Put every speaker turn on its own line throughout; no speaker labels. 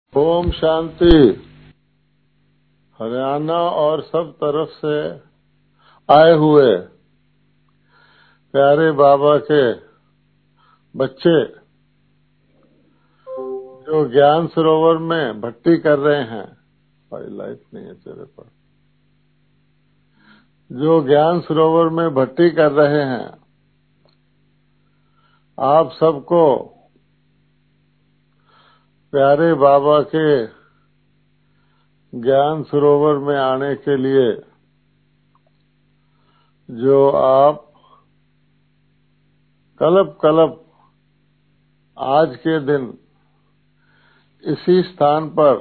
ओम शांति। हरियाणा और सब तरफ से आए हुए प्यारे बाबा के बच्चे जो ज्ञान सरोवर में भट्टी कर रहे हैं, भाई लाइट नहीं है तेरे पर, जो ज्ञान सरोवर में भट्टी कर रहे हैं, आप सबको प्यारे बाबा के ज्ञान सरोवर में आने के लिए जो आप कल्प कल्प आज के दिन इसी स्थान पर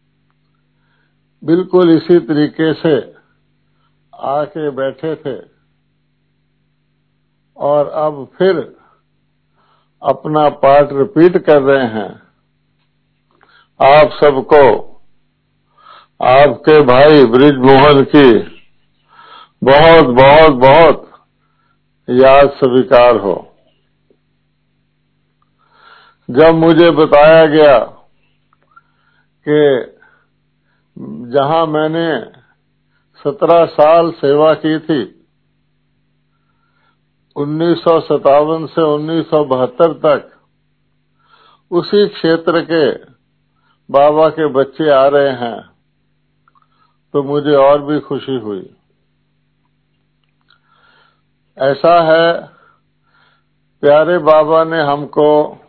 बिल्कुल इसी तरीके से आके बैठे थे और अब फिर अपना पाठ रिपीट कर रहे हैं, आप सबको आपके भाई बृजमोहन की बहुत बहुत बहुत याद स्वीकार हो। जब मुझे बताया गया कि जहां मैंने 17 साल सेवा की थी, 1957 से 1972 तक उसी क्षेत्र के बाबा के बच्चे आ रहे हैं, तो मुझे और भी खुशी हुई। ऐसा है, प्यारे बाबा ने हमको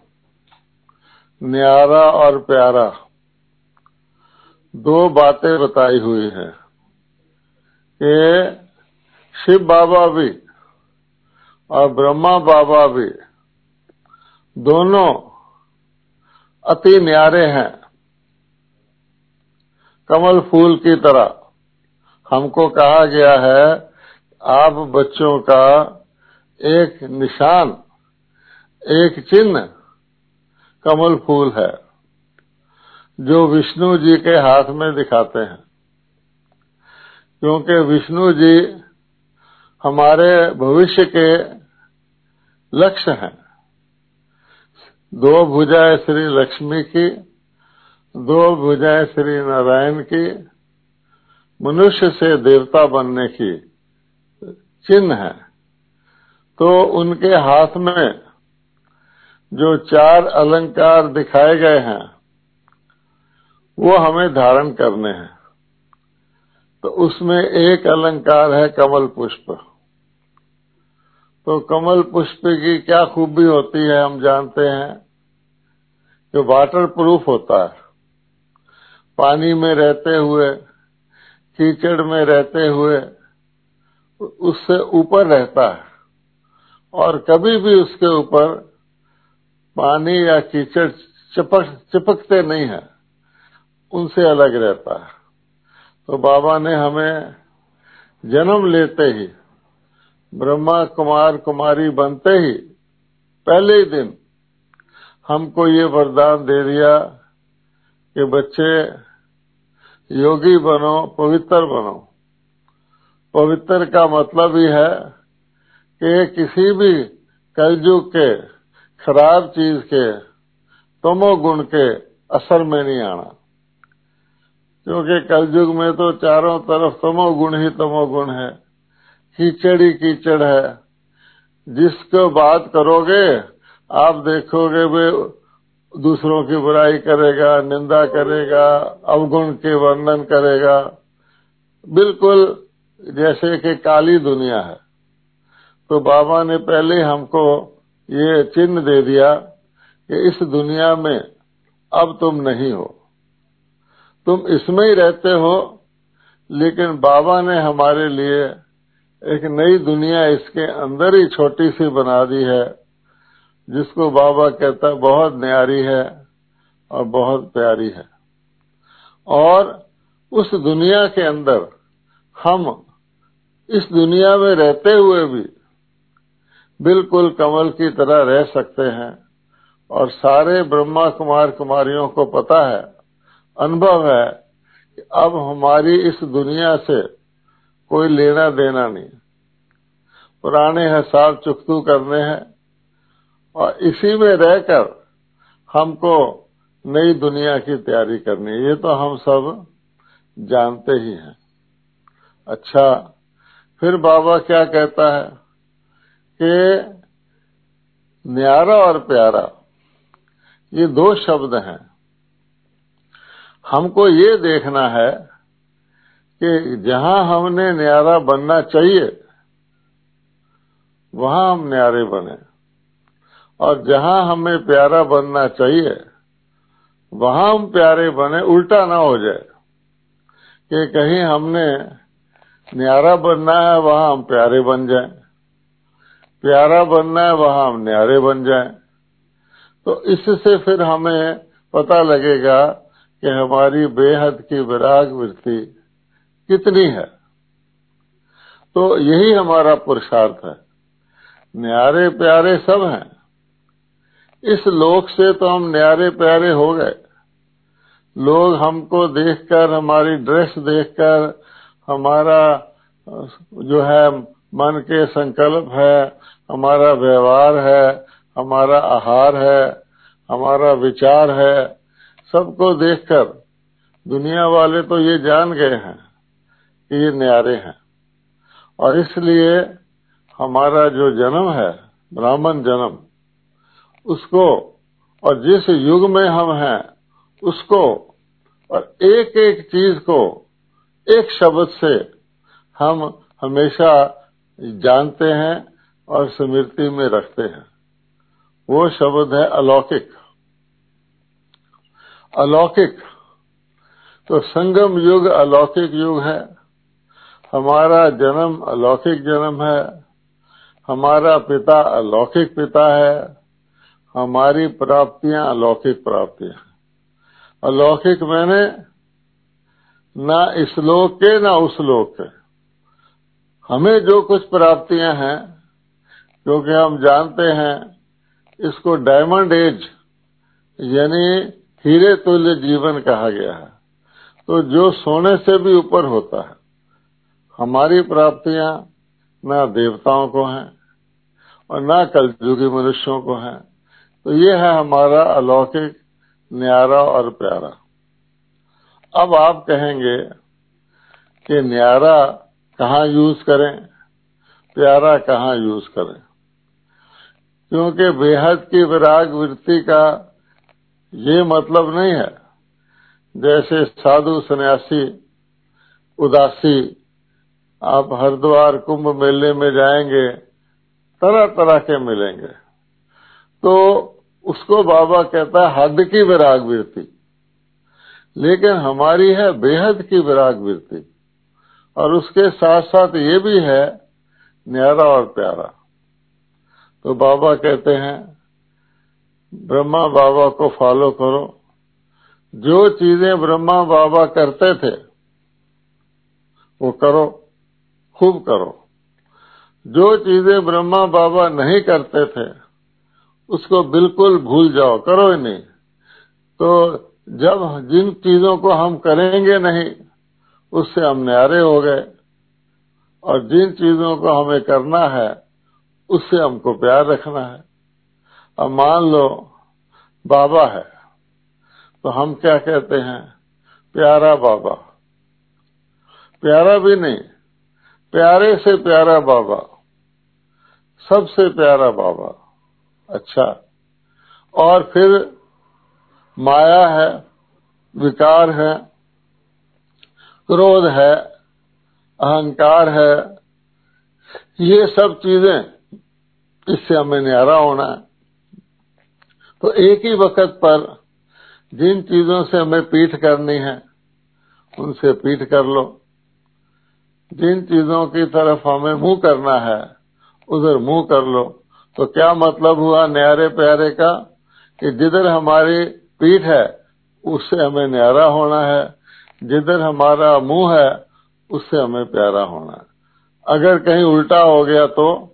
न्यारा और प्यारा दो बातें बताई हुई हैं कि शिव बाबा भी और ब्रह्मा बाबा भी दोनों अति न्यारे हैं, कमल फूल की तरह। हमको कहा गया है आप बच्चों का एक निशान, एक चिन्ह कमल फूल है जो विष्णु जी के हाथ में दिखाते हैं, क्योंकि विष्णु जी हमारे भविष्य के लक्ष्य हैं। दो भुजाएं श्री लक्ष्मी की, दो भुजाएं श्री नारायण की, मनुष्य से देवता बनने की चिन्ह है। तो उनके हाथ में जो 4 अलंकार दिखाए गए हैं वो हमें धारण करने हैं। तो उसमें एक अलंकार है कमल पुष्प। तो कमल पुष्प की क्या खूबी होती है हम जानते हैं कि वाटर प्रूफ होता है, पानी में रहते हुए, कीचड़ में रहते हुए उससे ऊपर रहता है और कभी भी उसके ऊपर पानी या कीचड़ चिपकते नहीं है, उनसे अलग रहता है। तो बाबा ने हमें जन्म लेते ही, ब्रह्मा कुमार कुमारी बनते ही पहले ही दिन हमको ये वरदान दे दिया कि बच्चे योगी बनो, पवित्र बनो। पवित्र का मतलब ही है कि किसी भी कलयुग के खराब चीज के, तमोगुण के असर में नहीं आना, क्योंकि कलयुग में तो चारों तरफ तमोगुण ही तमोगुण है, कीचड़ ही कीचड़ है। जिसको बात करोगे आप देखोगे वे दूसरों की बुराई करेगा, निंदा करेगा, अवगुण के वर्णन करेगा, बिल्कुल जैसे कि काली दुनिया है। तो बाबा ने पहले हमको ये चिन्ह दे दिया कि इस दुनिया में अब तुम नहीं हो, तुम इसमें ही रहते हो, लेकिन बाबा ने हमारे लिए एक नई दुनिया इसके अंदर ही छोटी सी बना दी है, जिसको बाबा कहता है बहुत न्यारी है और बहुत प्यारी है। और उस दुनिया के अंदर हम इस दुनिया में रहते हुए भी बिल्कुल कमल की तरह रह सकते हैं। और सारे ब्रह्मा कुमार कुमारियों को पता है, अनुभव है कि अब हमारी इस दुनिया से कोई लेना देना नहीं, पुराने हिसाब चुकतू करने हैं और इसी में रहकर हमको नई दुनिया की तैयारी करनी है, ये तो हम सब जानते ही हैं। अच्छा, फिर बाबा क्या कहता है कि न्यारा और प्यारा ये दो शब्द हैं। हमको ये देखना है कि जहां हमने न्यारा बनना चाहिए वहां हम न्यारे बने, और जहां हमें प्यारा बनना चाहिए वहां हम प्यारे बने। उल्टा ना हो जाए कि कहीं हमने न्यारा बनना है वहां हम प्यारे बन जाएं, प्यारा बनना है वहां हम न्यारे बन जाएं। तो इससे फिर हमें पता लगेगा कि हमारी बेहद की विराग वृत्ति कितनी है। तो यही हमारा पुरुषार्थ है। न्यारे प्यारे सब हैं, इस लोक से तो हम न्यारे प्यारे हो गए। लोग हमको देखकर, हमारी ड्रेस देखकर, हमारा जो है मन के संकल्प है, हमारा व्यवहार है, हमारा आहार है, हमारा विचार है, सबको देखकर दुनिया वाले तो ये जान गए हैं कि ये न्यारे हैं। और इसलिए हमारा जो जन्म है, ब्राह्मण जन्म, उसको, और जिस युग में हम हैं उसको, और एक एक चीज को एक शब्द से हम हमेशा जानते हैं और स्मृति में रखते हैं। वो शब्द है अलौकिक। अलौकिक तो संगम युग अलौकिक युग है। हमारा जन्म अलौकिक जन्म है, हमारा पिता अलौकिक पिता है, हमारी प्राप्तियां अलौकिक प्राप्तियां। अलौकिक मैंने ना इस लोक के ना उस लोक के। हमें जो कुछ प्राप्तियां हैं, क्योंकि हम जानते हैं इसको डायमंड एज यानी हीरे तुल्य जीवन कहा गया है, तो जो सोने से भी ऊपर होता है। हमारी प्राप्तियां ना देवताओं को हैं और ना कलयुगी मनुष्यों को हैं। तो ये है हमारा अलौकिक, न्यारा और प्यारा। अब आप कहेंगे कि न्यारा कहाँ यूज करें, प्यारा कहाँ यूज करें, क्योंकि बेहद की विराग वृत्ति का ये मतलब नहीं है जैसे साधु सन्यासी उदासी। आप हरिद्वार कुंभ मेले में जाएंगे, तरह तरह के मिलेंगे, तो उसको बाबा कहता है हद की विराग वृत्ति। लेकिन हमारी है बेहद की विराग वृत्ति, और उसके साथ साथ ये भी है न्यारा और प्यारा। तो बाबा कहते हैं ब्रह्मा बाबा को फॉलो करो। जो चीजें ब्रह्मा बाबा करते थे वो करो, खूब करो। जो चीजें ब्रह्मा बाबा नहीं करते थे उसको बिल्कुल भूल जाओ, करो ही नहीं। तो जब जिन चीजों को हम करेंगे नहीं उससे हम न्यारे हो गए, और जिन चीजों को हमें करना है उससे हमको प्यार रखना है। अब मान लो बाबा है तो हम क्या कहते हैं, प्यारा बाबा। प्यारा भी नहीं, प्यारे से प्यारा बाबा, सबसे प्यारा बाबा। अच्छा, और फिर माया है, विकार है, क्रोध है, अहंकार है, ये सब चीजें, इससे हमें न्यारा होना है। तो एक ही वक्त पर जिन चीजों से हमें पीठ करनी है उनसे पीठ कर लो, जिन चीजों की तरफ हमें मुंह करना है उधर मुंह कर लो। तो क्या मतलब हुआ न्यारे प्यारे का, कि जिधर हमारी पीठ है उससे हमें न्यारा होना है, जिधर हमारा मुंह है उससे हमें प्यारा होना है। अगर कहीं उल्टा हो गया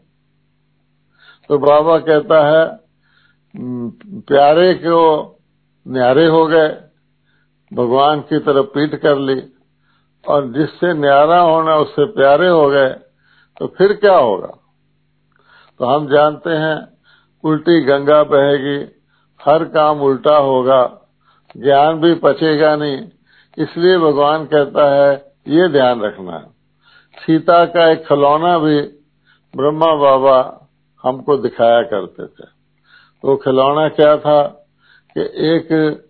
तो बाबा कहता है प्यारे को न्यारे हो गए, भगवान की तरफ पीठ कर ली, और जिससे न्यारा होना उससे प्यारे हो गए, तो फिर क्या होगा। तो हम जानते हैं उल्टी गंगा बहेगी, हर काम उल्टा होगा, ज्ञान भी पचेगा नहीं। इसलिए भगवान कहता है ये ध्यान रखना है। सीता का एक खिलौना भी ब्रह्मा बाबा हमको दिखाया करते थे। वो खिलौना क्या था कि एक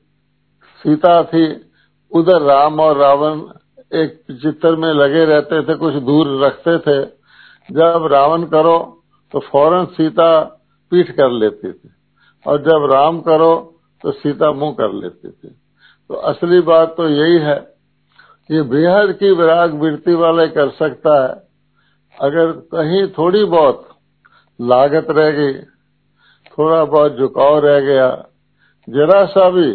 सीता थी, उधर राम और रावण एक चित्र में लगे रहते थे, कुछ दूर रखते थे। जब रावण करो तो फौरन सीता पीठ कर लेती थी, और जब राम करो तो सीता मुंह कर लेती थी। तो असली बात तो यही है, ये बेहद की विराग वृत्ति वाले कर सकता है। अगर कहीं थोड़ी बहुत लागत रह गई, थोड़ा बहुत झुकाव रह गया, जरा सा भी,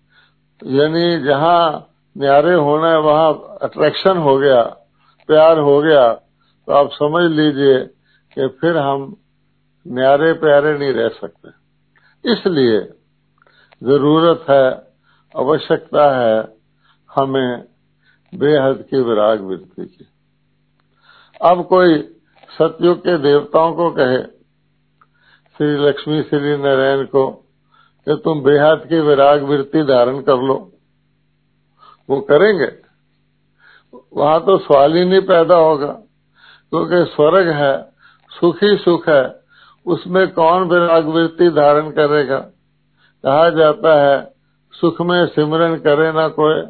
यानी जहां न्यारे होना है वहां अट्रैक्शन हो गया, प्यार हो गया, तो आप समझ लीजिए कि फिर हम न्यारे प्यारे नहीं रह सकते। इसलिए जरूरत है, आवश्यकता है हमें बेहद की विराग वृत्ति की। अब कोई सतयुग के देवताओं को कहे, श्री लक्ष्मी श्री नारायण को, कि तुम बेहद की विराग वृत्ति धारण कर लो, वो करेंगे? वहां तो सवाल ही नहीं पैदा होगा, क्योंकि स्वर्ग है, सुख ही सुख है, उसमें कौन विराग वृत्ति धारण करेगा। कहा जाता है सुख में सिमरन करे ना कोई।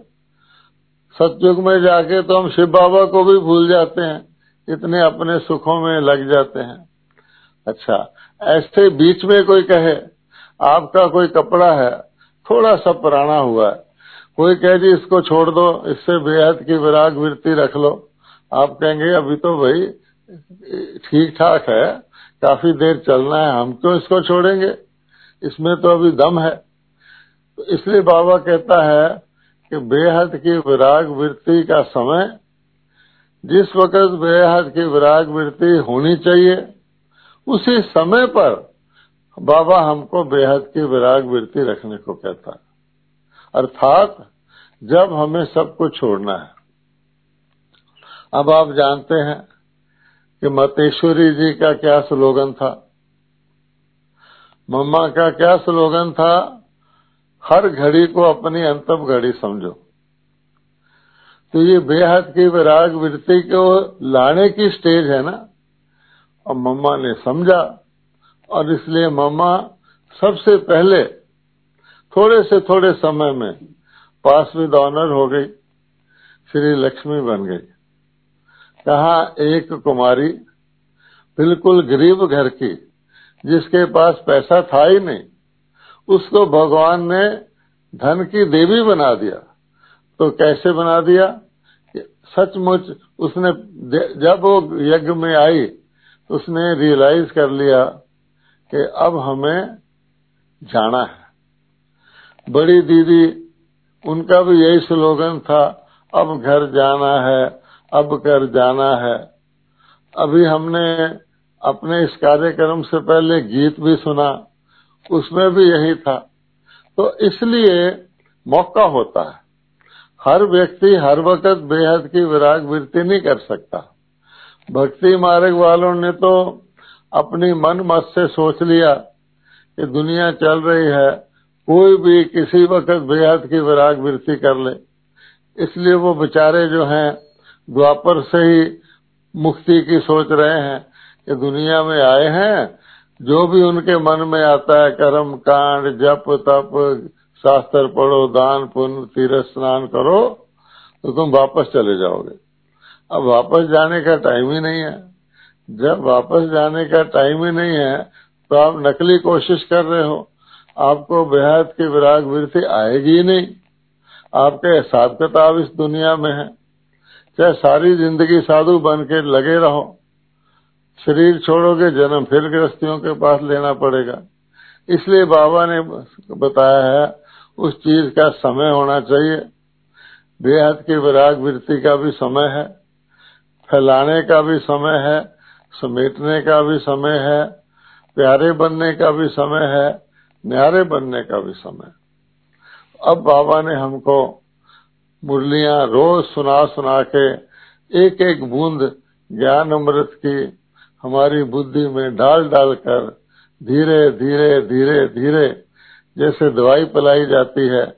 सतयुग में जाके तो हम शिव बाबा को भी भूल जाते हैं, इतने अपने सुखों में लग जाते हैं। अच्छा, ऐसे बीच में कोई कहे आपका कोई कपड़ा है थोड़ा सा पुराना हुआ है, कोई कहे जी इसको छोड़ दो, इससे बेहद की विराग वृत्ति रख लो, आप कहेंगे अभी तो भाई ठीक ठाक है, काफी देर चलना है, हम क्यों इसको छोड़ेंगे, इसमें तो अभी दम है। तो इसलिए बाबा कहता है कि बेहद की विराग वृत्ति का समय, जिस वक्त बेहद की विराग वृत्ति होनी चाहिए उसी समय पर बाबा हमको बेहद की विराग वृत्ति रखने को कहता है, अर्थात जब हमें सब कुछ छोड़ना है। अब आप जानते हैं कि मतेश्वरी जी का क्या स्लोगन था, मम्मा का क्या स्लोगन था, हर घड़ी को अपनी अंतिम घड़ी समझो। तो ये बेहद की विराग वृत्ति को लाने की स्टेज है ना, और मम्मा ने समझा, और इसलिए मम्मा सबसे पहले थोड़े से थोड़े समय में पास विद ऑनर हो गई, श्री लक्ष्मी बन गई। कहा एक कुमारी बिल्कुल गरीब घर की, जिसके पास पैसा था ही नहीं, उसको भगवान ने धन की देवी बना दिया। तो कैसे बना दिया? सचमुच उसने जब वो यज्ञ में आई उसने रियलाइज कर लिया कि अब हमें जाना है। बड़ी दीदी, उनका भी यही स्लोगन था, अब घर जाना है, अब कर जाना है। अभी हमने अपने इस कार्यक्रम से पहले गीत भी सुना, उसमें भी यही था। तो इसलिए मौका होता है, हर व्यक्ति हर वक्त बेहद की विराग वृत्ति नहीं कर सकता। भक्ति मार्ग वालों ने तो अपनी मन मत से सोच लिया कि दुनिया चल रही है, कोई भी किसी वक्त बेहद की विराग वृत्ति कर ले। इसलिए वो बेचारे जो हैं द्वापर से ही मुक्ति की सोच रहे हैं कि दुनिया में आए हैं, जो भी उनके मन में आता है, कर्म कांड, जप तप, शास्त्र पढ़ो, दान पुण्य, तीर्थ स्नान करो, तो तुम वापस चले जाओगे। अब वापस जाने का टाइम ही नहीं है। जब वापस जाने का टाइम ही नहीं है तो आप नकली कोशिश कर रहे हो, आपको बेहद की विराग वृत्ति आएगी ही नहीं। आपके हिसाब किताब इस दुनिया में है, चाहे सारी जिंदगी साधु बन के लगे रहो, शरीर छोड़ोगे जन्म फिर गृहस्थियों के पास लेना पड़ेगा। इसलिए बाबा ने बताया है उस चीज का समय होना चाहिए। बेहद की विराग वृत्ति का भी समय है, फैलाने का भी समय है, समेटने का भी समय है, प्यारे बनने का भी समय है, न्यारे बनने का भी समय। अब बाबा ने हमको मुरलियां रोज सुना सुना के एक एक बूंद ज्ञान अमृत की हमारी बुद्धि में डाल डाल कर धीरे धीरे धीरे धीरे जैसे दवाई पिलाई जाती है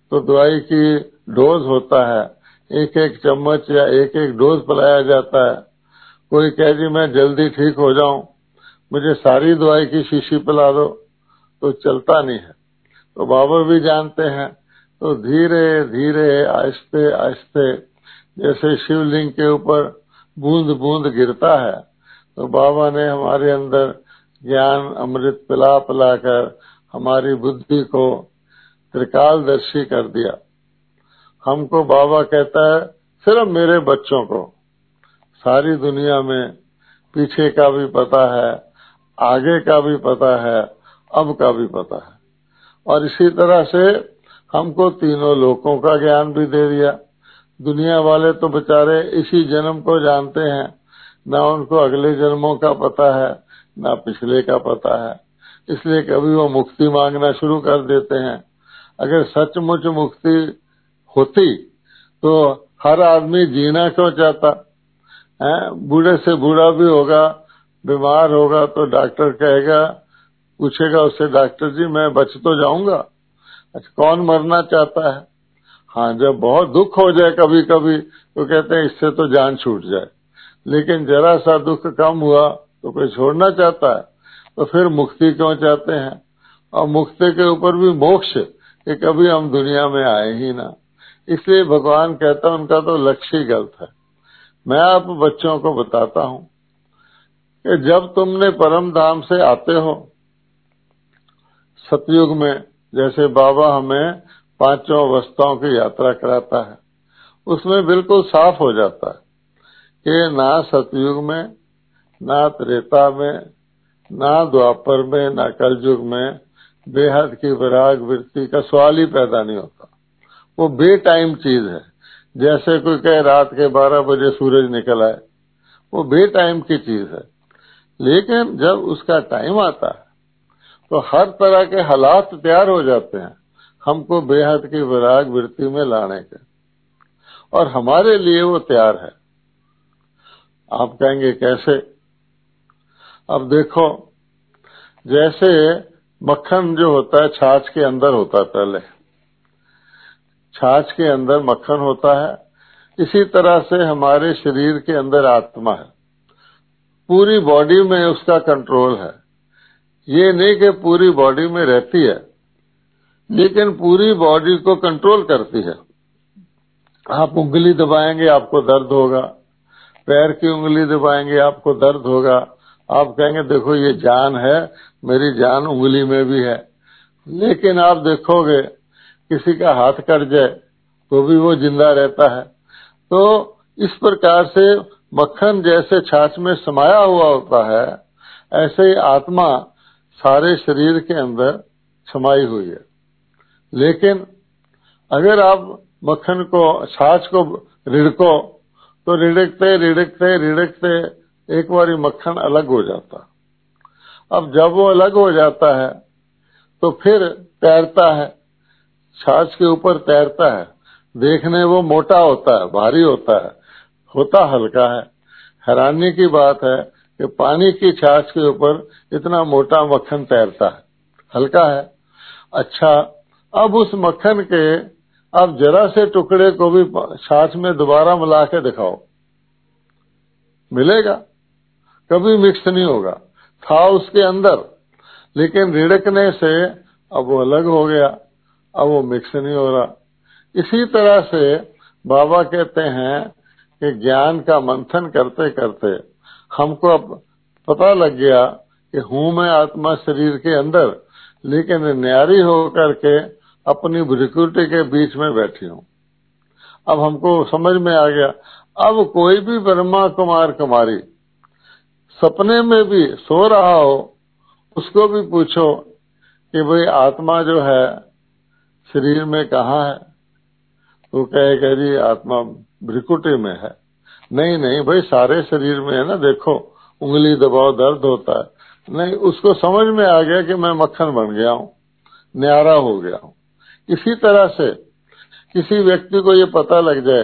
तो दवाई की डोज होता है, एक एक चम्मच या एक एक डोज पिलाया जाता है। कोई कहे जी मैं जल्दी ठीक हो जाऊं, मुझे सारी दवाई की शीशी पिला दो, तो चलता नहीं है। तो बाबा भी जानते हैं, तो धीरे धीरे आहिस्ते आहिस्ते जैसे शिवलिंग के ऊपर बूंद बूंद गिरता है, तो बाबा ने हमारे अंदर ज्ञान अमृत पिला पिला कर हमारी बुद्धि को त्रिकालदर्शी कर दिया। हमको बाबा कहता है सिर्फ मेरे बच्चों को सारी दुनिया में पीछे का भी पता है, आगे का भी पता है, अब का भी पता है। और इसी तरह से हमको तीनों लोकों का ज्ञान भी दे दिया। दुनिया वाले तो बेचारे इसी जन्म को जानते हैं, ना उनको अगले जन्मों का पता है, ना पिछले का पता है। इसलिए कभी वो मुक्ति मांगना शुरू कर देते हैं। अगर सचमुच मुक्ति होती तो हर आदमी जीना क्यों चाहता है? बूढ़े से बूढ़ा भी होगा, बीमार होगा तो डॉक्टर कहेगा, पूछेगा उससे, डॉक्टर जी मैं बच तो जाऊंगा? अच्छा, कौन मरना चाहता है? हाँ, जब बहुत दुख हो जाए कभी कभी तो कहते हैं इससे तो जान छूट जाए। लेकिन जरा सा दुख कम हुआ तो कोई छोड़ना चाहता है? तो फिर मुक्ति क्यों चाहते हैं? और मुक्ति के ऊपर भी मोक्ष कि कभी हम दुनिया में आए ही ना। इसलिए भगवान कहता है उनका तो लक्ष्य ही गलत है। मैं आप बच्चों को बताता हूँ कि जब तुमने परम धाम से आते हो सतयुग में, जैसे बाबा हमें पांचों अवस्थाओं की यात्रा कराता है, उसमें बिल्कुल साफ हो जाता है कि ना सतयुग में, ना त्रेता में, ना द्वापर में, ना कलयुग में बेहद की विराग वृत्ति का सवाल ही पैदा नहीं होता। वो बेटाइम चीज है। जैसे कोई कहे रात के 12 बजे सूरज निकल आए, वो बेटाइम की चीज है। लेकिन जब उसका टाइम आता है तो हर तरह के हालात तैयार हो जाते हैं हमको बेहद की विराग वृत्ति में लाने के, और हमारे लिए वो तैयार है। आप कहेंगे कैसे? अब देखो, जैसे मक्खन जो होता है छाछ के अंदर होता है, पहले छाछ के अंदर मक्खन होता है, इसी तरह से हमारे शरीर के अंदर आत्मा है। पूरी बॉडी में उसका कंट्रोल है। ये नहीं कि पूरी बॉडी में रहती है, लेकिन पूरी बॉडी को कंट्रोल करती है। आप उंगली दबाएंगे आपको दर्द होगा, पैर की उंगली दबाएंगे आपको दर्द होगा। आप कहेंगे देखो ये जान है, मेरी जान उंगली में भी है। लेकिन आप देखोगे किसी का हाथ कट जाए तो भी वो जिंदा रहता है। तो इस प्रकार से मक्खन जैसे छाछ में समाया हुआ होता है, ऐसे ही आत्मा सारे शरीर के अंदर समाई हुई है। लेकिन अगर आप मक्खन को, छाछ को रिड़को तो रिड़कते रिड़कते रिड़कते एक बार मक्खन अलग हो जाता। अब जब वो अलग हो जाता है तो फिर तैरता है, छाछ के ऊपर तैरता है। देखने वो मोटा होता है, भारी होता है, होता हल्का है। हैरानी की बात है कि पानी की छाछ के ऊपर इतना मोटा मक्खन तैरता है, हल्का है। अच्छा, अब उस मक्खन के अब जरा से टुकड़े को भी छाछ में दोबारा मिला के दिखाओ, मिलेगा? कभी मिक्स नहीं होगा। था उसके अंदर, लेकिन रिड़कने से अब वो अलग हो गया, अब वो मिक्स नहीं हो रहा। इसी तरह से बाबा कहते हैं कि ज्ञान का मंथन करते करते हमको अब पता लग गया कि हूं मैं आत्मा शरीर के अंदर, लेकिन न्यारी होकर के अपनी भ्रिकुटी के बीच में बैठी हूं। अब हमको समझ में आ गया। अब कोई भी ब्रह्मा कुमार कुमारी सपने में भी सो रहा हो, उसको भी पूछो कि भाई आत्मा जो है शरीर में कहाँ है, तो कहेगा जी आत्मा भ्रिकुटी में है। नहीं नहीं भाई, सारे शरीर में है ना, देखो उंगली दबाओ दर्द होता है। नहीं, उसको समझ में आ गया कि मैं मक्खन बन गया हूँ, न्यारा हो गया हूँ। इसी तरह से किसी व्यक्ति को ये पता लग जाए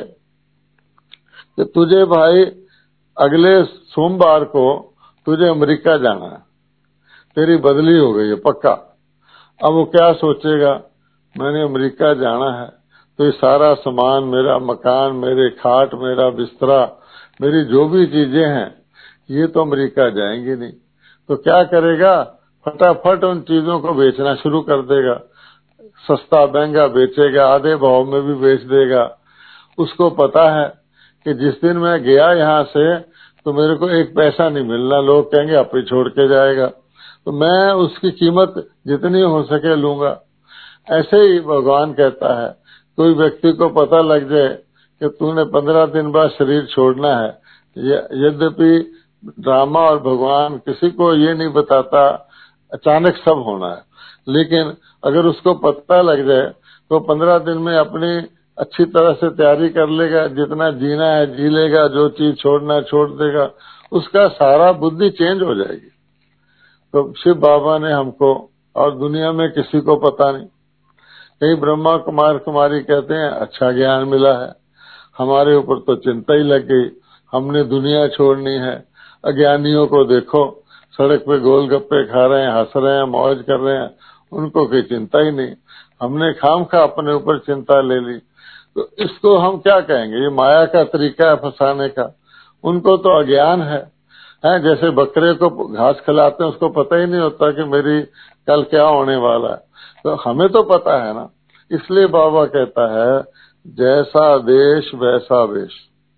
कि तुझे भाई अगले सोमवार को तुझे अमेरिका जाना है, तेरी बदली हो गई है पक्का। अब वो क्या सोचेगा? मैंने अमेरिका जाना है तो ये सारा सामान, मेरा मकान, मेरे खाट, मेरा बिस्तरा, मेरी जो भी चीजें हैं, ये तो अमेरिका जाएंगी नहीं। तो क्या करेगा, फटाफट उन चीजों को बेचना शुरू कर देगा, सस्ता महंगा बेचेगा, आधे भाव में भी बेच देगा। उसको पता है कि जिस दिन मैं गया यहाँ से तो मेरे को एक पैसा नहीं मिलना, लोग कहेंगे आप ही छोड़ के जाएगा, तो मैं उसकी कीमत जितनी हो सके लूंगा। ऐसे ही भगवान कहता है, कोई व्यक्ति को पता लग जाए कि तूने 15 दिन बाद शरीर छोड़ना है, यद्यपि ड्रामा और भगवान किसी को ये नहीं बताता अचानक सब होना है, लेकिन अगर उसको पता लग जाए तो 15 दिन में अपनी अच्छी तरह से तैयारी कर लेगा, जितना जीना है जी लेगा, जो चीज छोड़ना है छोड़ देगा, उसका सारा बुद्धि चेंज हो जाएगी। तो शिव बाबा ने हमको, और दुनिया में किसी को पता नहीं, कई ब्रह्मा कुमार कुमारी कहते हैं अच्छा ज्ञान मिला है, हमारे ऊपर तो चिंता ही लग गई, हमने दुनिया छोड़नी है। अज्ञानियों को देखो, सड़क पे गोलगप्पे खा रहे हैं, हंस रहे हैं, मौज कर रहे हैं, उनको कोई चिंता ही नहीं, हमने खामखा अपने ऊपर चिंता ले ली। तो इसको हम क्या कहेंगे, ये माया का तरीका है फंसाने का। उनको तो अज्ञान है, जैसे बकरे को घास खिलाते हैं, उसको पता ही नहीं होता कि मेरी कल क्या होने वाला है, तो हमें तो पता है ना। इसलिए बाबा कहता है, जैसा देश वैसा वेश,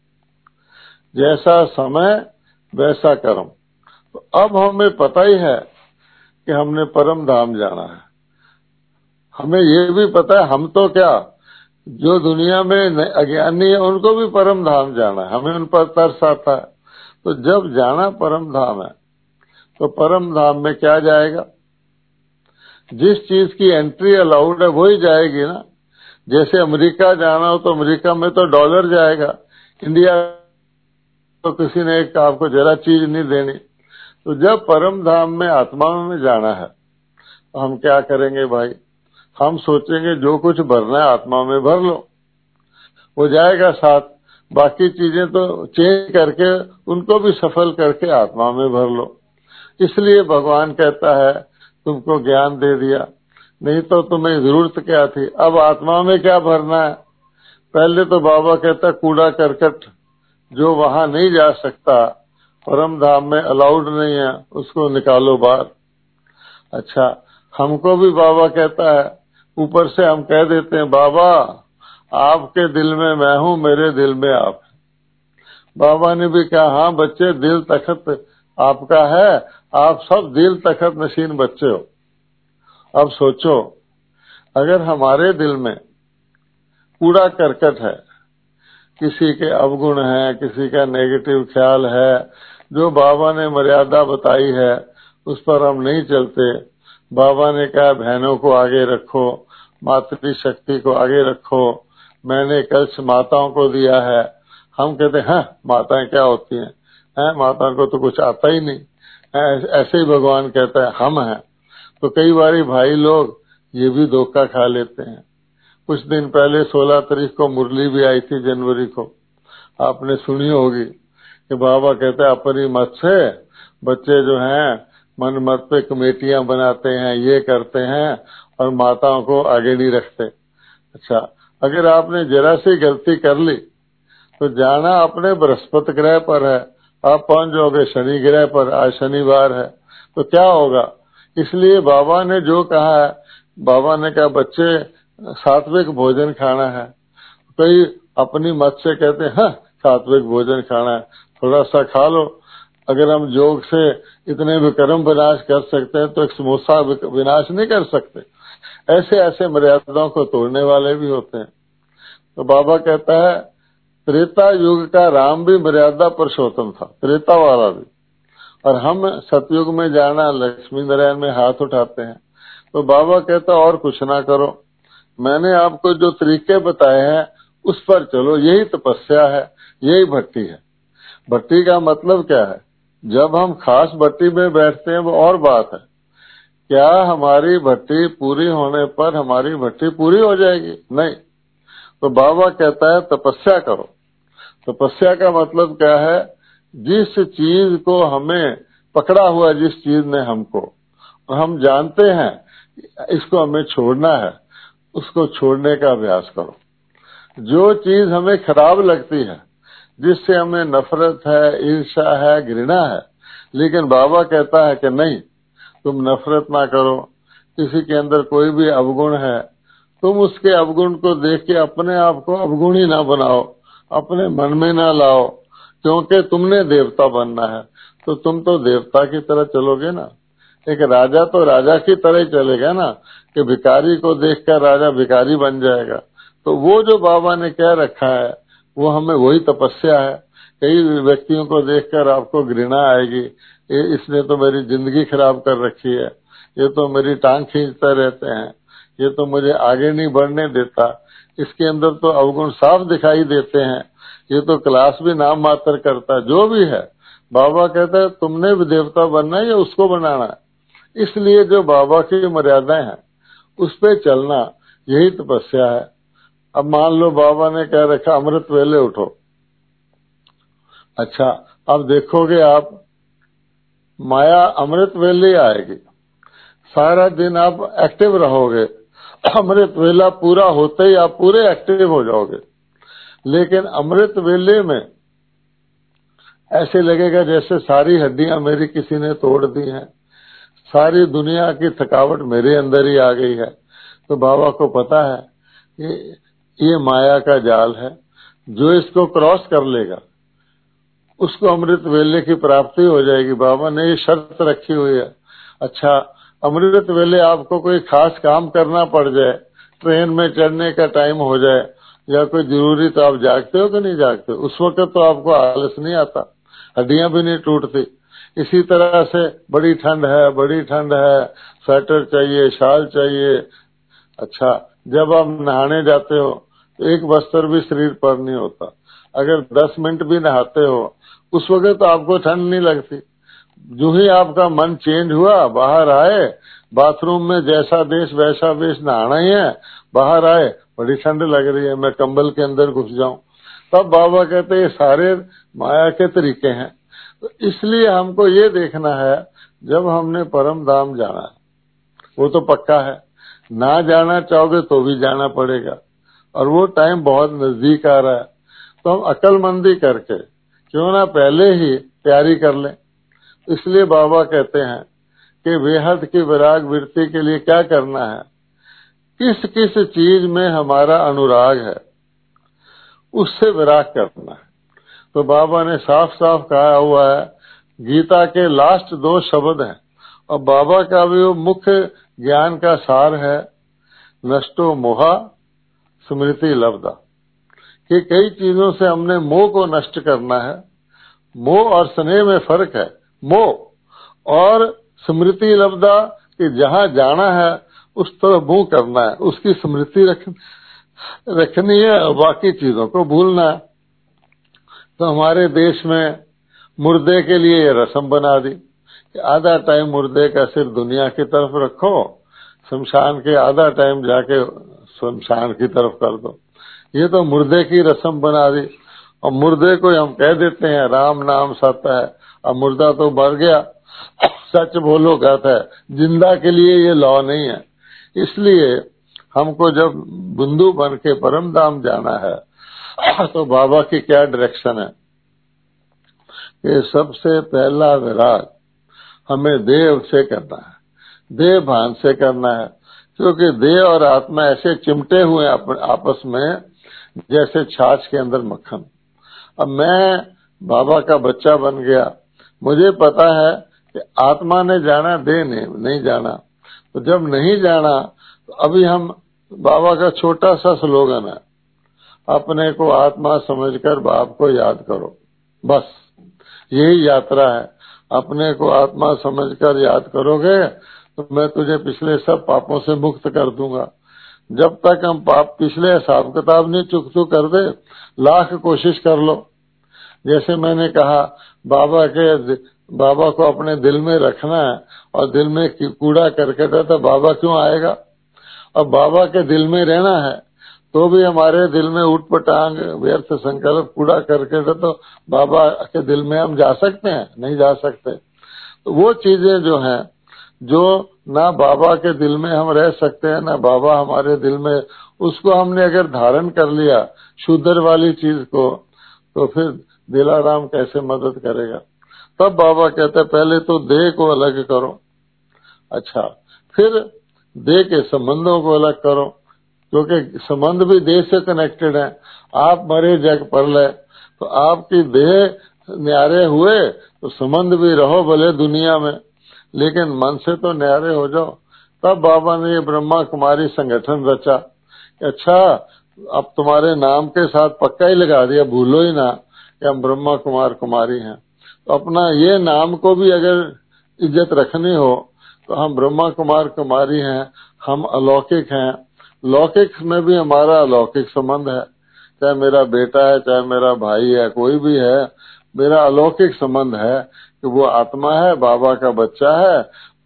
जैसा समय वैसा कर्म। तो अब हमें पता ही है कि हमने परम धाम जाना है। हमें ये भी पता है, हम तो क्या, जो दुनिया में अज्ञानी है उनको भी परम धाम जाना है, हमें उन पर तरस आता है। तो जब जाना परम धाम है तो परम धाम में क्या जाएगा, जिस चीज की एंट्री अलाउड है वही जाएगी ना। जैसे अमेरिका जाना हो तो अमेरिका में तो डॉलर जाएगा, इंडिया तो किसी ने एक आपको जरा चीज नहीं देनी। तो जब परम धाम में आत्मा में जाना है तो हम क्या करेंगे भाई, हम सोचेंगे जो कुछ भरना है आत्मा में भर लो, वो जाएगा साथ, बाकी चीजें तो चेंज करके उनको भी सफल करके आत्मा में भर लो। इसलिए भगवान कहता है तुमको ज्ञान दे दिया, नहीं तो तुम्हें जरूरत क्या थी, अब आत्मा में क्या भरना है। पहले तो बाबा कहता कूड़ा करकट जो वहां नहीं जा सकता, परम धाम में अलाउड नहीं है, उसको निकालो बाहर। अच्छा, हमको भी बाबा कहता है, ऊपर से हम कह देते हैं बाबा आपके दिल में मैं हूँ, मेरे दिल में आप। बाबा ने भी कहा हाँ बच्चे, दिल तखत आपका है, आप सब दिल तखत नशीन बच्चे हो। अब सोचो, अगर हमारे दिल में कूड़ा करकट है, किसी के अवगुण है, किसी का नेगेटिव ख्याल है, जो बाबा ने मर्यादा बताई है उस पर हम नहीं चलते। बाबा ने कहा बहनों को आगे रखो, मातृ शक्ति को आगे रखो, मैंने कलश माताओं को दिया है। हम कहते हैं माताएं क्या होती हैं, माताओं को तो कुछ आता ही नहीं। ऐसे ही भगवान कहता है हम हैं। तो कई बारी भाई लोग ये भी धोखा खा लेते हैं। कुछ दिन पहले 16 तारीख को मुरली भी आई थी, जनवरी को, आपने सुनी होगी कि बाबा कहते हैं अपनी मत से बच्चे जो हैं मन मत पे कमेटियां बनाते हैं, ये करते हैं और माताओं को आगे नहीं रखते। अच्छा, अगर आपने जरा सी गलती कर ली तो जाना अपने बृहस्पति ग्रह पर है, आप पहुंच जाओगे शनि ग्रह पर, आज शनिवार है, तो क्या होगा। इसलिए बाबा ने जो कहा है, बाबा ने कहा बच्चे सात्विक भोजन खाना है। कई अपनी मत से कहते हैं सात्विक भोजन खाना है, थोड़ा सा खा लो। अगर हम योग से इतने विक्रम विनाश कर सकते हैं तो एक समोसा विनाश नहीं कर सकते। ऐसे ऐसे मर्यादाओं को तोड़ने वाले भी होते हैं। तो बाबा कहता है त्रेता युग का राम भी मर्यादा पुरुषोत्तम था, त्रेता वाला भी, और हम सतयुग में जाना लक्ष्मी नारायण में हाथ उठाते हैं। तो बाबा कहता और कुछ ना करो, मैंने आपको जो तरीके बताए हैं उस पर चलो, यही तपस्या है, यही भक्ति है। भक्ति का मतलब क्या है, जब हम खास भक्ति में बैठते हैं वो और बात है, क्या हमारी भक्ति पूरी होने पर हमारी भक्ति पूरी हो जाएगी, नहीं। तो बाबा कहता है तपस्या करो। तपस्या का मतलब क्या है, जिस चीज को हमें पकड़ा हुआ, जिस चीज ने हमको, हम जानते हैं इसको हमें छोड़ना है, उसको छोड़ने का अभ्यास करो। जो चीज हमें खराब लगती है, जिससे हमें नफरत है, ईर्ष्या है, घृणा है, लेकिन बाबा कहता है कि नहीं, तुम नफरत ना करो। किसी के अंदर कोई भी अवगुण है, तुम उसके अवगुण को देख के अपने आप को अवगुणी ना बनाओ, अपने मन में ना लाओ, क्योंकि तुमने देवता बनना है तो तुम तो देवता की तरह चलोगे ना। एक राजा तो राजा की तरह ही चलेगा ना, कि भिखारी को देखकर राजा भिखारी बन जाएगा। तो वो जो बाबा ने कह रखा है वो हमें वही तपस्या है। कई व्यक्तियों को देखकर आपको घृणा आएगी, इसने तो मेरी जिंदगी खराब कर रखी है, ये तो मेरी टांग खींचते रहते हैं, ये तो मुझे आगे नहीं बढ़ने देता, इसके अंदर तो अवगुण साफ दिखाई देते हैं, ये तो क्लास भी नाम मात्र करता है। जो भी है, बाबा कहता है तुमने भी देवता बनना है या उसको बनाना है। इसलिए जो बाबा की मर्यादाएं हैं उस पे चलना, यही तपस्या है। अब मान लो बाबा ने कह रखा अमृत वेले उठो। अच्छा, अब देखोगे आप, माया अमृत वेले आएगी, सारा दिन आप एक्टिव रहोगे, अमृत वेला पूरा होते ही आप पूरे एक्टिव हो जाओगे। लेकिन अमृत वेले में ऐसे लगेगा जैसे सारी हड्डियां मेरी किसी ने तोड़ दी हैं, सारी दुनिया की थकावट मेरे अंदर ही आ गई है। तो बाबा को पता है कि ये माया का जाल है, जो इसको क्रॉस कर लेगा उसको अमृत वेले की प्राप्ति हो जाएगी। बाबा ने ये शर्त रखी हुई है। अच्छा, अमृत वेले आपको कोई खास काम करना पड़ जाए, ट्रेन में चढ़ने का टाइम हो जाए या कोई जरूरी, तो आप जागते हो कि नहीं जागते? उस वक्त तो आपको आलस नहीं आता, हड्डियां भी नहीं टूटती। इसी तरह से बड़ी ठंड है, बड़ी ठंड है, स्वेटर चाहिए, शाल चाहिए। अच्छा, जब आप नहाने जाते हो तो एक वस्त्र भी शरीर पर नहीं होता। अगर 10 मिनट भी नहाते हो उस वक्त तो आपको ठंड नहीं लगती। जो ही आपका मन चेंज हुआ, बाहर आए, बाथरूम में जैसा देश वैसा वेश, नहाना ही है, बाहर आए, बड़ी ठंड लग रही है, मैं कंबल के अंदर घुस जाऊं। तब बाबा कहते ये सारे माया के तरीके हैं। तो इसलिए हमको ये देखना है, जब हमने परम धाम जाना है, वो तो पक्का है, ना जाना चाहोगे तो भी जाना पड़ेगा, और वो टाइम बहुत नजदीक आ रहा है। तो हम अक्लमंदी करके क्यों ना पहले ही तैयारी कर लें। इसलिए बाबा कहते हैं कि बेहद की विराग वृत्ति के लिए क्या करना है, किस किस चीज में हमारा अनुराग है उससे विराग करना है। तो बाबा ने साफ साफ कहा हुआ है, गीता के लास्ट 2 शब्द हैं, और बाबा का भी वो मुख्य ज्ञान का सार है, नष्टो मोहा स्मृति लब्धा, कि कई चीजों से हमने मोह को नष्ट करना है। मोह और स्नेह में फर्क है। मोह और स्मृति लब्धा, कि जहाँ जाना है उस तरफ मुंह करना है, उसकी स्मृति रखनी है और बाकी चीजों को भूलना है। तो हमारे देश में मुर्दे के लिए ये रस्म बना दी कि आधा टाइम मुर्दे का सिर दुनिया की तरफ रखो, शमशान के आधा टाइम जाके शमशान की तरफ कर दो। ये तो मुर्दे की रस्म बना दी, और मुर्दे को हम कह देते हैं राम नाम सत्य है, अब मुर्दा तो मर गया, सच बोलो कहता है, जिंदा के लिए ये लॉ नहीं है। इसलिए हमको जब बिंदु बन के परम धाम जाना है तो बाबा की क्या डायरेक्शन है कि सबसे पहला विराग हमें देह से करना है, देह भान से करना है, क्योंकि देह और आत्मा ऐसे चिमटे हुए आपस में जैसे छाछ के अंदर मक्खन। अब मैं बाबा का बच्चा बन गया, मुझे पता है कि आत्मा ने जाना, देह ने नहीं जाना। तो जब नहीं जाना तो अभी हम, बाबा का छोटा सा स्लोगन है, अपने को आत्मा समझकर बाप को याद करो। बस यही यात्रा है। अपने को आत्मा समझकर याद करोगे तो मैं तुझे पिछले सब पापों से मुक्त कर दूंगा। जब तक हम पाप पिछले हिसाब किताब नहीं चुकतू कर दे, लाख कोशिश कर लो। जैसे मैंने कहा, बाबा को अपने दिल में रखना है, और दिल में कूड़ा करकट है तो बाबा क्यों आएगा। अब बाबा के दिल में रहना है तो भी हमारे दिल में उठपटांग व्यर्थ संकल्प कूड़ा करकट है, तो बाबा के दिल में हम जा सकते हैं? नहीं जा सकते। तो वो चीजें जो हैं, जो ना बाबा के दिल में हम रह सकते हैं ना बाबा हमारे दिल में, उसको हमने अगर धारण कर लिया शूद्र वाली चीज को, तो फिर दिलाराम कैसे मदद करेगा। तब बाबा कहते हैं पहले तो देह को अलग करो, अच्छा फिर देह के संबंधों को अलग करो, क्योंकि संबंध भी देह से कनेक्टेड है। आप मरे जग पर ले, तो आपकी देह न्यारे हुए तो संबंध भी रहो भले दुनिया में, लेकिन मन से तो न्यारे हो जाओ। तब बाबा ने ये ब्रह्मा कुमारी संगठन रचा। अच्छा अब तुम्हारे नाम के साथ पक्का ही लगा दिया, भूलो ही ना कि हम ब्रह्मा कुमार कुमारी हैं। तो अपना ये नाम को भी अगर इज्जत रखनी हो तो हम ब्रह्मा कुमार कुमारी हैं, हम अलौकिक हैं। लौकिक में भी हमारा अलौकिक संबंध है, चाहे मेरा बेटा है चाहे मेरा भाई है, कोई भी है, मेरा अलौकिक संबंध है कि वो आत्मा है, बाबा का बच्चा है।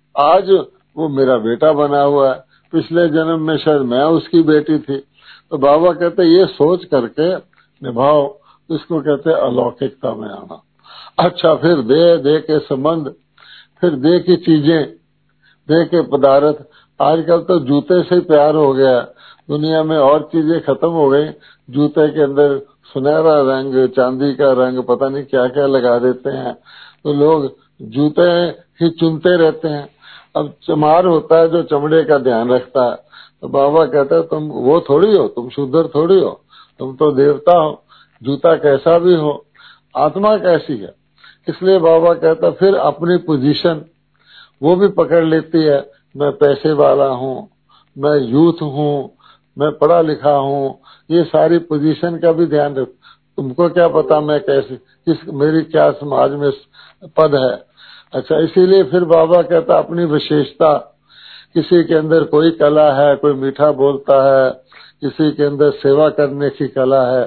आज वो मेरा बेटा बना हुआ है, पिछले जन्म में शायद मैं उसकी बेटी थी। तो बाबा कहते ये सोच करके निभाओ, इसको कहते अलौकिकता में आना। अच्छा फिर देह के संबंध, फिर देह की चीजें, देह के पदार्थ। आजकल तो जूते से प्यार हो गया दुनिया में, और चीजें खत्म हो गई। जूते के अंदर सुनहरा रंग, चांदी का रंग, पता नहीं क्या क्या लगा देते हैं, तो लोग जूते ही चुनते रहते हैं। अब चमार होता है जो चमड़े का ध्यान रखता है, तो बाबा कहता है तुम वो थोड़ी हो, तुम शूद्र थोड़ी हो, तुम तो देवता हो। जूता कैसा भी हो, आत्मा कैसी है। इसलिए बाबा कहता फिर अपनी पोजीशन वो भी पकड़ लेती है। मैं पैसे वाला हूँ, मैं यूथ हूँ, मैं पढ़ा लिखा हूँ, ये सारी पोजीशन का भी ध्यान रख। तुमको क्या पता मैं कैसे, किस मेरी क्या समाज में पद है। अच्छा इसीलिए फिर बाबा कहता अपनी विशेषता, किसी के अंदर कोई कला है, कोई मीठा बोलता है, किसी के अंदर सेवा करने की कला है,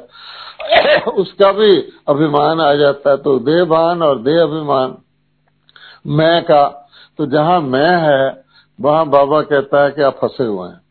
उसका भी अभिमान आ जाता है। तो देहभान और देह अभिमान, मैं का, तो जहाँ मैं है वहाँ बाबा कहता है कि आप फंसे हुए हैं,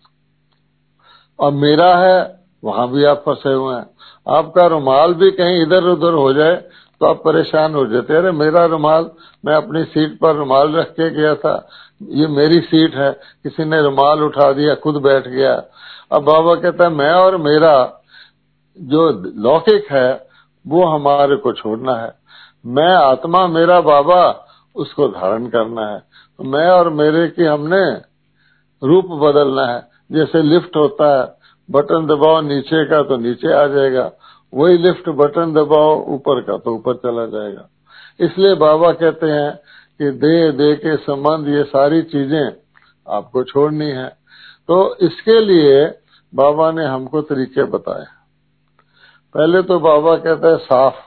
और मेरा है वहाँ भी आप फंसे हुए हैं। आपका रुमाल भी कहीं इधर उधर हो जाए तो आप परेशान हो जाते, अरे मेरा रुमाल, मैं अपनी सीट पर रुमाल रख के गया था, ये मेरी सीट है, किसी ने रुमाल उठा दिया, खुद बैठ गया। अब बाबा कहता है मैं और मेरा जो लौकिक है वो हमारे को छोड़ना है, मैं आत्मा मेरा बाबा उसको धारण करना है। तो मैं और मेरे की हमने रूप बदलना है। जैसे लिफ्ट होता है, बटन दबाओ नीचे का तो नीचे आ जाएगा, वही लिफ्ट बटन दबाओ ऊपर का तो ऊपर चला जाएगा। इसलिए बाबा कहते हैं कि देह के संबंध, ये सारी चीजें आपको छोड़नी है। तो इसके लिए बाबा ने हमको तरीके बताए। पहले तो बाबा कहता है साफ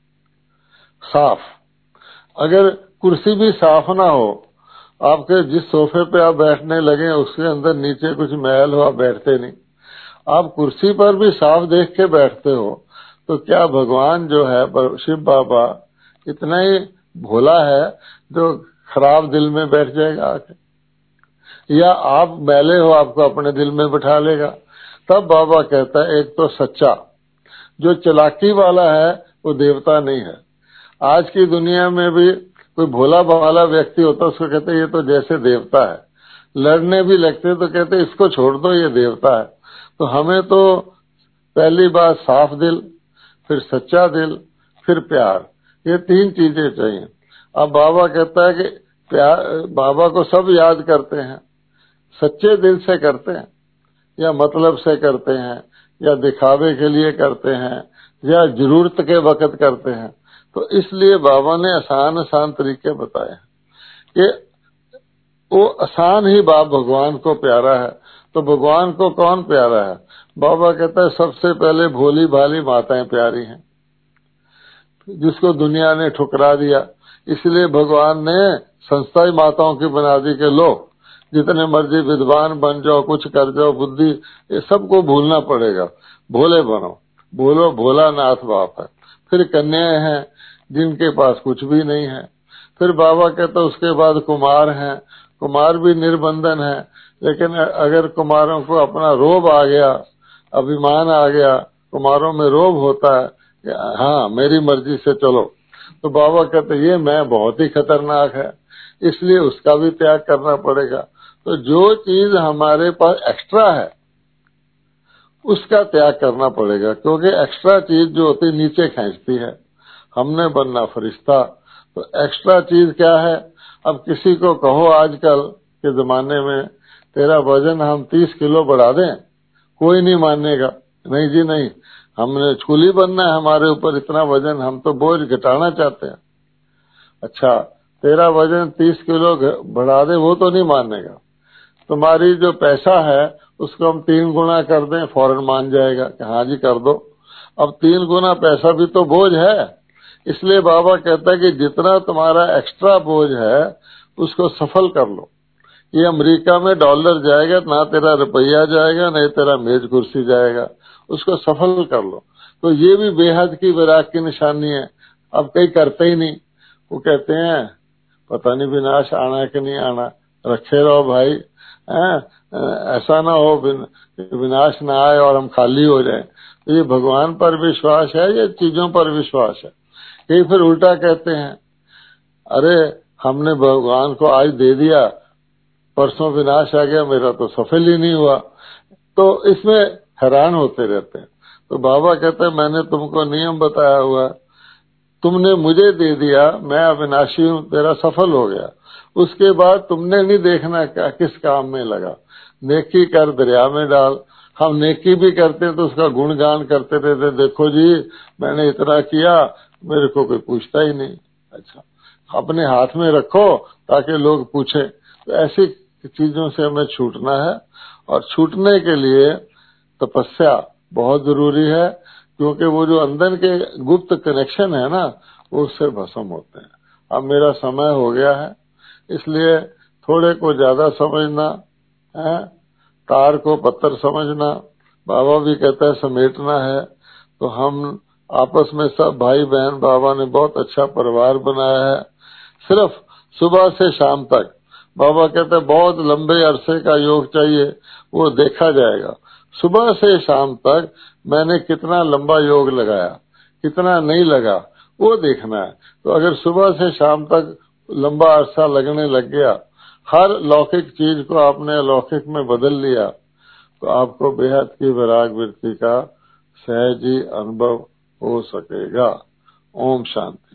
साफ, अगर कुर्सी भी साफ ना हो, आपके जिस सोफे पे आप बैठने लगे उसके अंदर नीचे कुछ मैल हो, आप बैठते नहीं। आप कुर्सी पर भी साफ देख के बैठते हो, तो क्या भगवान जो है शिव बाबा इतना ही भोला है जो खराब दिल में बैठ जाएगा आके, या आप मैले हो आपको अपने दिल में बिठा लेगा। तब बाबा कहता है एक तो सच्चा, जो चालाकी वाला है वो देवता नहीं है। आज की दुनिया में भी कोई भोला भाला व्यक्ति होता है, उसको कहते ये तो जैसे देवता है, लड़ने भी लगते तो कहते इसको छोड़ दो ये देवता है। तो हमें तो पहली बात साफ दिल, फिर सच्चा दिल, फिर प्यार, ये तीन चीजें चाहिए। अब बाबा कहता है कि प्यार, बाबा को सब याद करते हैं, सच्चे दिल से करते हैं या मतलब से करते हैं या दिखावे के लिए करते हैं या जरूरत के वक्त करते हैं। तो इसलिए बाबा ने आसान तरीके बताए कि वो आसान ही बाप भगवान को प्यारा है। तो भगवान को कौन प्यारा है? बाबा कहता है सबसे पहले भोली भाली माताएं प्यारी हैं, जिसको दुनिया ने ठुकरा दिया। इसलिए भगवान ने संस्था ही माताओं की बना दी कि लो जितने मर्जी विद्वान बन जाओ, कुछ कर जाओ, बुद्धि ये सबको भूलना पड़ेगा, भोले बनो, बोलो भोलानाथ बाप है। फिर कन्याएं हैं जिनके पास कुछ भी नहीं है। फिर बाबा कहते उसके बाद कुमार हैं, कुमार भी निर्बंधन है, लेकिन अगर कुमारों को अपना रोब आ गया, अभिमान आ गया, कुमारों में रोब होता है कि हाँ मेरी मर्जी से चलो, तो बाबा कहते ये मैं बहुत ही खतरनाक है। इसलिए उसका भी त्याग करना पड़ेगा। तो जो चीज हमारे पास एक्स्ट्रा है उसका त्याग करना पड़ेगा, क्योंकि एक्स्ट्रा चीज जो होती नीचे खींचती है। हमने बनना फरिश्ता, तो एक्स्ट्रा चीज क्या है? अब किसी को कहो आजकल के जमाने में तेरा वजन हम 30 किलो बढ़ा दें, कोई नहीं मानेगा। नहीं जी नहीं, हमने कुली बनना है, हमारे ऊपर इतना वजन, हम तो बोझ घटाना चाहते हैं। अच्छा, तेरा वजन 30 किलो बढ़ा दे, वो तो नहीं मानेगा। तुम्हारी जो पैसा है उसको हम 3 गुना कर दें, फौरन मान जाएगा कि हाँ जी कर दो। अब 3 गुना पैसा भी तो बोझ है। इसलिए बाबा कहता है कि जितना तुम्हारा एक्स्ट्रा बोझ है उसको सफल कर लो। ये अमेरिका में डॉलर जाएगा, ना तेरा रुपया जाएगा, नहीं तेरा मेज कुर्सी जाएगा, उसको सफल कर लो। तो ये भी बेहद की विराग की निशानी है। अब कई करते ही नहीं, वो कहते हैं पता नहीं विनाश आना है कि नहीं आना, रखे रहो भाई, ऐसा ना हो विनाश ना आए और हम खाली हो जाएं। तो ये भगवान पर विश्वास है या चीजों पर विश्वास है? कई फिर उल्टा कहते हैं, अरे हमने भगवान को आज दे दिया, परसों विनाश आ गया, मेरा तो सफल ही नहीं हुआ। तो इसमें हैरान होते रहते हैं। तो बाबा कहते हैं मैंने तुमको नियम बताया हुआ, तुमने मुझे दे दिया, मैं अविनाशी हूँ, तेरा सफल हो गया। उसके बाद तुमने नहीं देखना क्या किस काम में लगा। नेकी कर दरिया में डाल। हम नेकी भी करते हैं तो उसका गुणगान करते रहते, देखो जी मैंने इतना किया, मेरे को कोई पूछता ही नहीं। अच्छा, अपने हाथ में रखो ताकि लोग पूछें। तो ऐसी चीजों से हमें छूटना है, और छूटने के लिए तपस्या बहुत जरूरी है, क्योंकि वो जो अंदर के गुप्त कनेक्शन है ना, वो उससे भस्म होते हैं। अब मेरा समय हो गया है, इसलिए थोड़े को ज्यादा समझना है, तार को पत्थर समझना। बाबा भी कहता है समेटना है। तो हम आपस में सब भाई बहन, बाबा ने बहुत अच्छा परिवार बनाया है। सिर्फ सुबह से शाम तक बाबा कहते हैं बहुत लंबे अरसे का योग चाहिए, वो देखा जाएगा। सुबह से शाम तक मैंने कितना लंबा योग लगाया, कितना नहीं लगा, वो देखना है। तो अगर सुबह से शाम तक लंबा अरसा लगने लग गया, हर लौकिक चीज को आपने अलौकिक में बदल लिया, तो आपको बेहद की वैराग वृत्ति का सहज ही अनुभव हो सकेगा। ओम शांति।